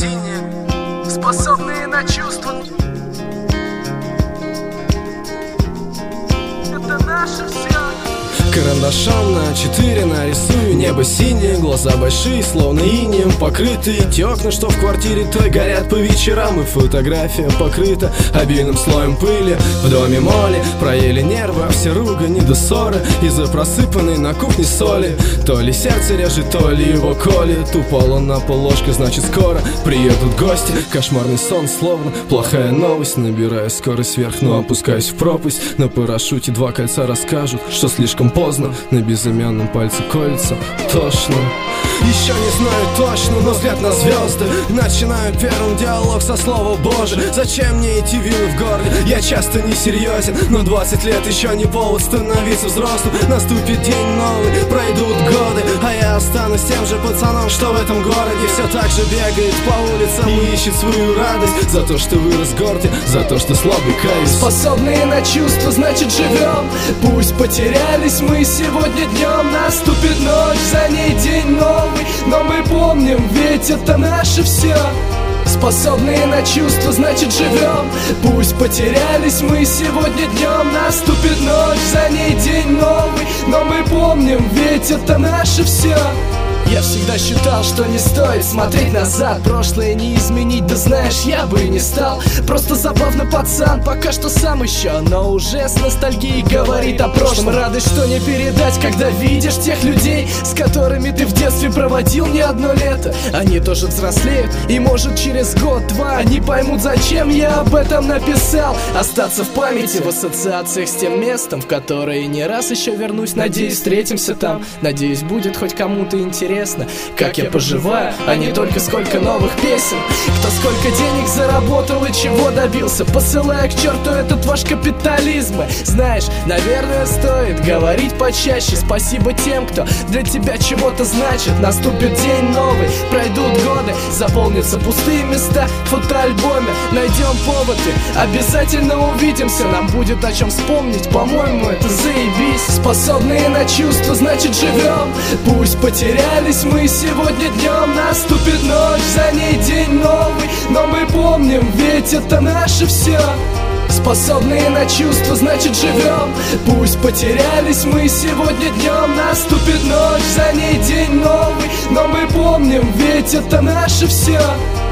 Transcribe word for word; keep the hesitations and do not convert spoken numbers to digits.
синие, способные на чувства. Это наше все. Карандашом на четыре нарисую небо синее, глаза большие, словно инеем покрытые. Те окна, что в квартире той, горят по вечерам, и фотография покрыта обильным слоем пыли. В доме моли проели нервы, а все ругани до ссоры из-за просыпанной на кухне соли. То ли сердце режет, то ли его колет. Упала на пол ложка, значит скоро приедут гости. Кошмарный сон, словно плохая новость. Набираю скорость вверх, но опускаюсь в пропасть. На парашюте два кольца расскажут, что слишком поздно. На безымянном пальце колется тошно. Еще не знаю точно, но взгляд на звезды. Начинаю первым диалог со слова Боже. Зачем мне эти вилы в горле? Я часто несерьезен, но двадцать лет еще не повод становиться взрослым. Наступит день новый, пройдут годы, а я останусь тем же пацаном, что в этом городе все так же бегает по улицам и ищет свою радость. За то, что вырос в городе, за то, что слабый каюсь. Способные на чувства, значит живем. Пусть потерялись мы сегодня днем. Наступит ночь, за ней день новый, но мы помним, ведь это наше все. Способные на чувства, значит живем. Пусть потерялись мы сегодня днем. Наступит ночь, за ней день новый, но мы помним, ведь это наше все. Я всегда считал, что не стоит смотреть назад. Прошлое не изменить, да знаешь, я бы и не стал. Просто забавно пацан, пока что сам еще, но уже с ностальгией говорит о прошлом. Радость, что не передать, когда видишь тех людей, с которыми ты в детстве проводил не одно лето. Они тоже взрослеют, и может через год-два они поймут, зачем я об этом написал. Остаться в памяти, в ассоциациях с тем местом, в которое не раз еще вернусь. Надеюсь, встретимся там, надеюсь, будет хоть кому-то интересно, как я поживаю, а не только сколько новых песен. Кто сколько денег заработал и чего добился, посылая к черту этот ваш капитализм. Знаешь, наверное, стоит говорить почаще спасибо тем, кто для тебя чего-то значит. Наступит день новый, пройдут годы, заполнятся пустые места в фотоальбоме. Найдем поводы, обязательно увидимся, нам будет о чем вспомнить, по-моему, это заебись. Способные на чувства, значит живем. Пусть потерялись мы сегодня днем. Наступит ночь, за ней день новый, но мы помним, ведь это наше все. Способные на чувства, значит живем. Пусть потерялись мы сегодня днем. Наступит ночь, за ней день новый, но мы помним, ведь это наше все.